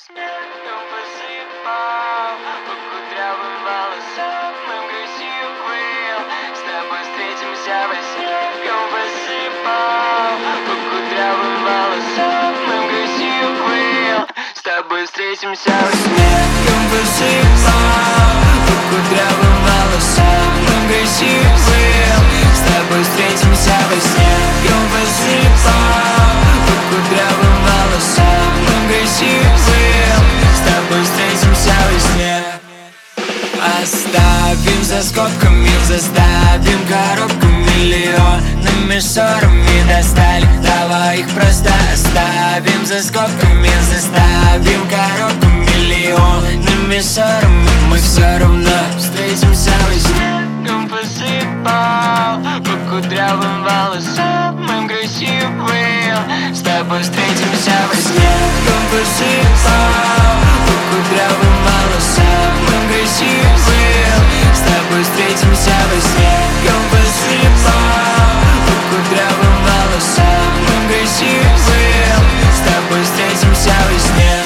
снегом посыпал по кудрявым волосам моим красивым. С тобой встретимся во сне. Снегом посыпал по кудрявым волосам моим красивым. С тобой встретимся во сне. Снегом посыпал по кудрявым волосам моим красивым. С тобой встретимся во сне. Снегом посыпал по кудрявым волосам моим красивым. С тобой встретимся во сне. Оставим за скобками, заставим коробками миллионами ссорами достали. Давай их просто оставим за скобками, заставим коробками миллионами ссорами. Мы все равно встретимся во сне. Снегом посыпал по кудрявым волосам моим красивым. С тобой встретимся во сне. Снегом посыпал по кудрявым волосам моим красивым. С тобой встретимся во сне. Снегом посыпал по кудрявым волосам моим красивым. С тобой встретимся во сне.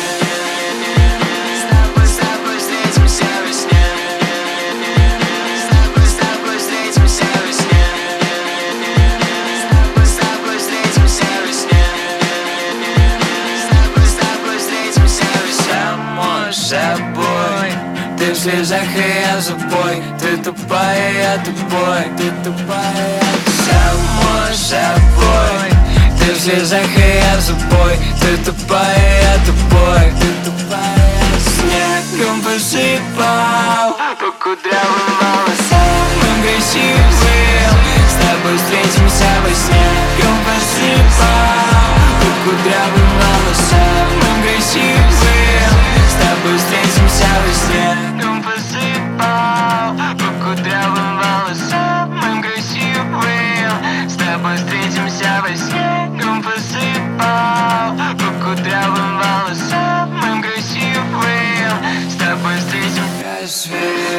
Собой. Ты в слезах, и я забой. Ты тупая, я тупой. Ты тупая, само собой. Ты в слезах, и я забой. Ты тупая, я тупой. Ты тупая. Снегом посыпал по кудрявым волосам моим красивым. С тобой встретимся во сне. Снегом посыпал по кудрявым волосам моим красивым. С тобой встретимся во сне. Снегом посыпал по кудрявым волосам моим красивым. С тобой встретимся во сне. Снегом посыпал по кудрявым волосам моим красивым. С тобой встретимся.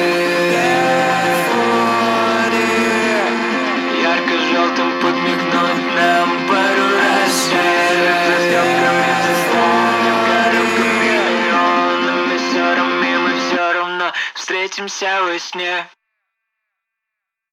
Ярко-желтым подмигнуть нам пару раз. Встретимся во сне.